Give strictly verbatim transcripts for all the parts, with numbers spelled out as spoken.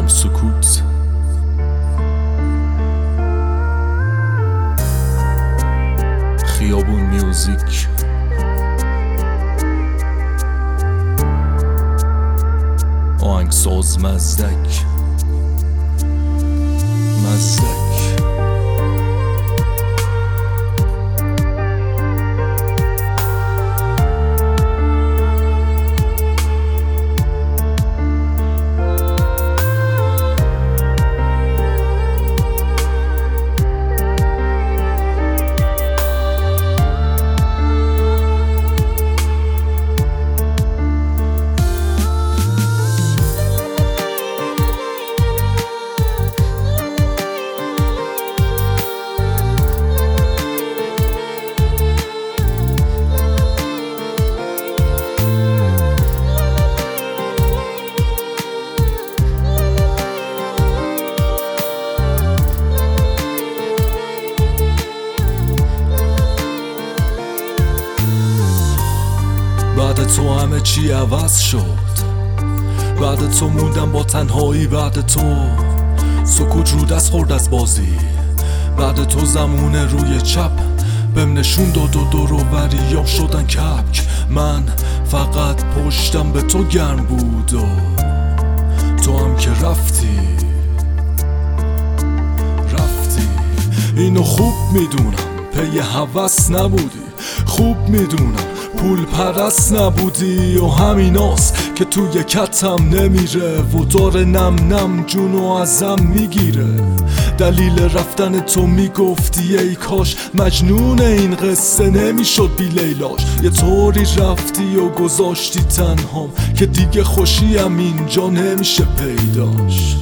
میگم سکوت. خیابون میوزیک. آهنگساز مزدک مزدک بعد تو همه چی عوض شد، بعد تو موندم با تنهایی، بعد تو سکوت رو دست خورد از بازی، بعد تو زمونه روی چپ بهم نشون داد و دور و بریا شدن کپک. من فقط پشتم به تو گرم بود و تو هم که رفتی رفتی. اینو خوب میدونم پی هوس نبودی، خوب میدونم پول پرست نبودی و همیناست که توی کتم نمیره و داره نم نم جونو ازم میگیره. دلیل رفتن تو میگفتی ای کاش مجنون این قصه نمیشد بی لیلاش. یه طوری رفتی و گذاشتی تنهام که دیگه خوشیم اینجا نمیشه پیداش.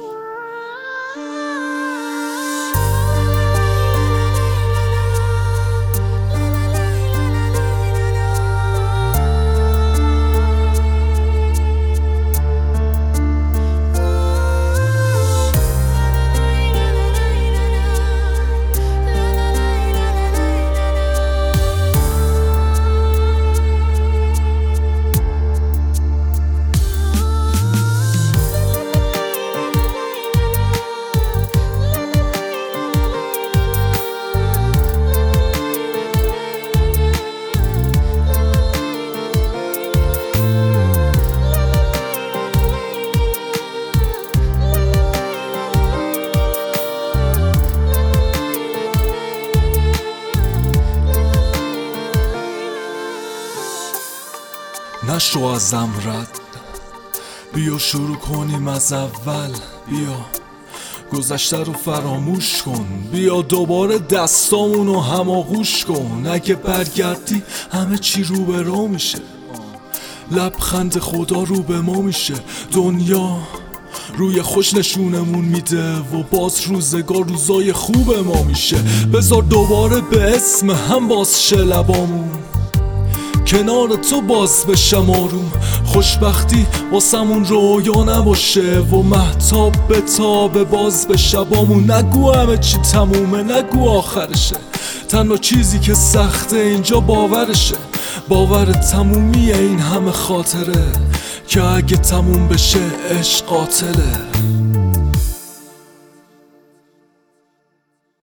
نشو ازم رد، بیا شروع کنیم از اول. بیا گذشته رو فراموش کن، بیا دوباره دستامونو هماغوش کن. اگه برگردی همه چی رو به رو میشه، لبخند خدا رو به ما میشه. دنیا روی خوش نشونمون میده و باز روزگار روزای خوب ما میشه. بذار دوباره به اسم هم باز شه لبامون، کنار تو باز بشم آروم. خوشبختی واسمون رویا نباشه و مهتاب به تاب باز به شبامون. نگو همه چی تمومه، نگو آخرشه، تنها چیزی که سخته اینجا باورشه. باور تمومی این همه خاطره که اگه تموم بشه عشق قاتله.